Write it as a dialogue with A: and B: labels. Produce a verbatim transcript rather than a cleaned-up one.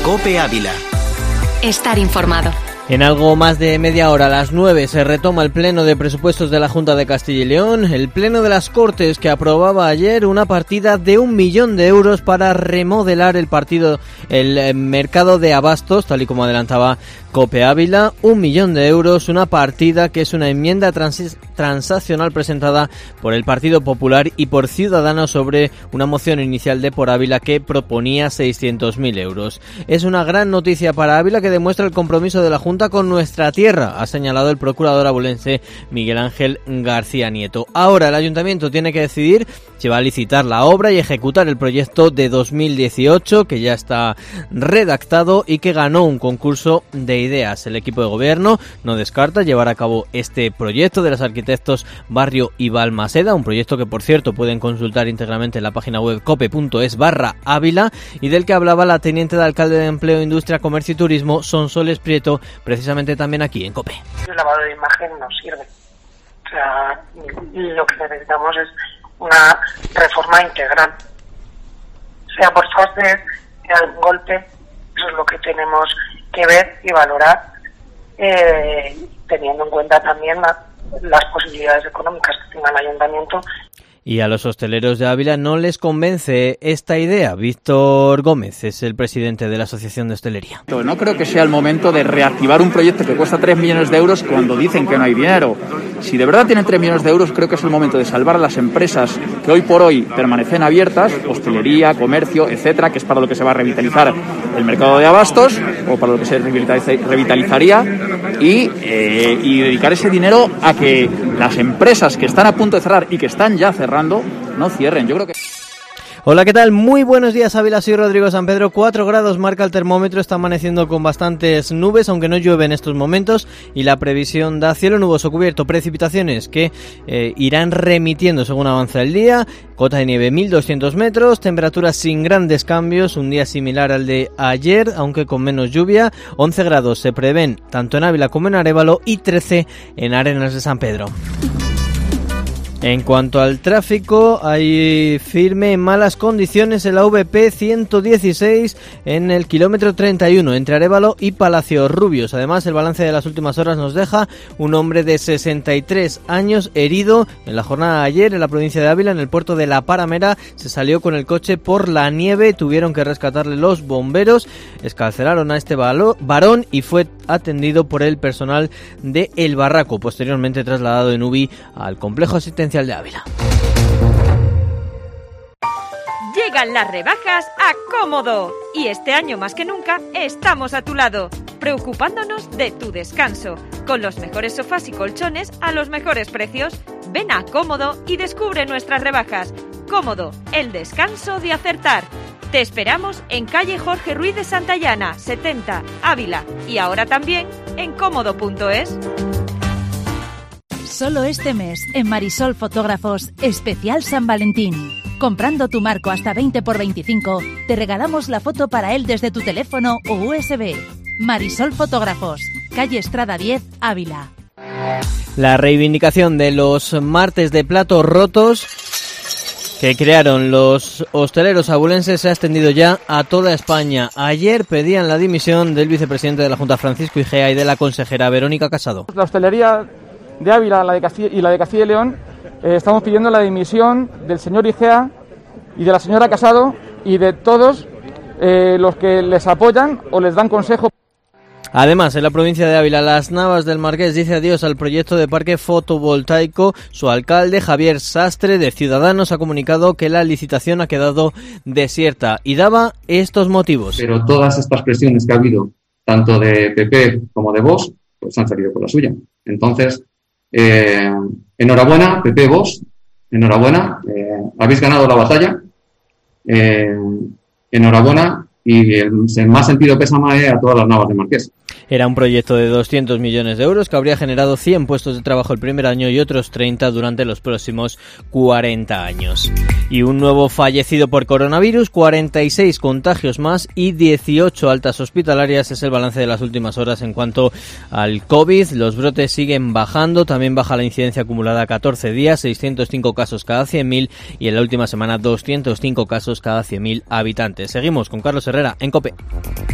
A: COPE Ávila.
B: Estar informado.
C: En algo más de media hora, a las nueve, se retoma el pleno de presupuestos de la Junta de Castilla y León, el pleno de las Cortes que aprobaba ayer una partida de un millón de euros para remodelar el partido, el mercado de abastos, tal y como adelantaba COPE Ávila, un millón de euros, una partida que es una enmienda trans- transaccional presentada por el Partido Popular y por Ciudadanos sobre una moción inicial de Por Ávila que proponía seiscientos mil euros. Es una gran noticia para Ávila que demuestra el compromiso de la Junta con nuestra tierra, ha señalado el procurador abulense Miguel Ángel García Nieto. Ahora el ayuntamiento tiene que decidir si va a licitar la obra y ejecutar el proyecto de dos mil dieciocho, que ya está redactado y que ganó un concurso de ideas. El equipo de gobierno no descarta llevar a cabo este proyecto de los arquitectos Barrio y Balmaseda, un proyecto que, por cierto, pueden consultar íntegramente en la página web cope.es barra Ávila, y del que hablaba la teniente de alcalde de Empleo, Industria, Comercio y Turismo, Sonsoles Prieto, precisamente también aquí en COPE.
D: El lavado de imagen no sirve. O sea, lo que necesitamos es una reforma integral. Sea por fases, sea de golpe, eso es lo que tenemos que ver y valorar, eh, teniendo en cuenta también la, las posibilidades económicas que tenga el ayuntamiento.
C: Y a los hosteleros de Ávila no les convence esta idea. Víctor Gómez es el presidente de la Asociación de Hostelería.
E: No creo que sea el momento de reactivar un proyecto que cuesta tres millones de euros cuando dicen que no hay dinero. Si de verdad tienen tres millones de euros, creo que es el momento de salvar a las empresas que hoy por hoy permanecen abiertas, hostelería, comercio, etcétera, que es para lo que se va a revitalizar el mercado de abastos o para lo que se revitalizaría, y, eh, y dedicar ese dinero a que las empresas que están a punto de cerrar y que están ya cerrando no cierren. Yo creo que...
C: Hola, ¿qué tal? Muy buenos días, Ávila. Soy Rodrigo San Pedro. cuatro grados marca el termómetro. Está amaneciendo con bastantes nubes, aunque no llueve en estos momentos. Y la previsión da cielo nuboso cubierto. Precipitaciones que eh, irán remitiendo según avanza el día. Cota de nieve mil doscientos metros. Temperaturas sin grandes cambios. Un día similar al de ayer, aunque con menos lluvia. once grados se prevén tanto en Ávila como en Arévalo. Y trece en Arenas de San Pedro. En cuanto al tráfico, hay firme en malas condiciones en la V P ciento dieciséis en el kilómetro treinta y uno entre Arévalo y Palacio Rubios. Además, el balance de las últimas horas nos deja un hombre de sesenta y tres años herido en la jornada de ayer en la provincia de Ávila, en el puerto de La Paramera. Se salió con el coche por la nieve, tuvieron que rescatarle los bomberos, escarcelaron a este varón y fue atendido por el personal de El Barraco, posteriormente trasladado en U B I al complejo asistencial de Ávila.
F: Llegan las rebajas a Cómodo y este año más que nunca estamos a tu lado, preocupándonos de tu descanso, con los mejores sofás y colchones a los mejores precios. Ven a Cómodo y descubre nuestras rebajas. Cómodo, el descanso de acertar. Te esperamos en calle Jorge Ruiz de Santayana, setenta, Ávila, y ahora también en cómodo punto es.
G: Solo este mes, en Marisol Fotógrafos, especial San Valentín. Comprando tu marco hasta veinte por veinticinco, te regalamos la foto para él desde tu teléfono o U S B. Marisol Fotógrafos, calle Estrada diez, Ávila.
C: La reivindicación de los martes de platos rotos que crearon los hosteleros abulenses se ha extendido ya a toda España. Ayer pedían la dimisión del vicepresidente de la Junta, Francisco Igea, y de la consejera Verónica Casado.
H: La hostelería de Ávila la de Castilla, y la de Castilla y León eh, estamos pidiendo la dimisión del señor Igea y de la señora Casado y de todos eh, los que les apoyan o les dan consejo.
C: Además, en la provincia de Ávila, Las Navas del Marqués dice adiós al proyecto de parque fotovoltaico. Su alcalde, Javier Sastre, de Ciudadanos, ha comunicado que la licitación ha quedado desierta y daba estos motivos.
I: Pero todas estas presiones que ha habido, tanto de P P como de Vox, pues han salido por la suya. Entonces, eh, enhorabuena, P P, Vox, enhorabuena, eh, habéis ganado la batalla, eh, enhorabuena. Y el, el más sentido pésame a todas las Navas de Marqués.
C: Era un proyecto de doscientos millones de euros que habría generado cien puestos de trabajo el primer año y otros treinta durante los próximos cuarenta años. Y un nuevo fallecido por coronavirus, cuarenta y seis contagios más y dieciocho altas hospitalarias es el balance de las últimas horas en cuanto al COVID. Los brotes siguen bajando, también baja la incidencia acumulada a catorce días, seiscientos cinco casos cada cien mil y en la última semana doscientos cinco casos cada cien mil habitantes. Seguimos con Carlos Herrera en COPE.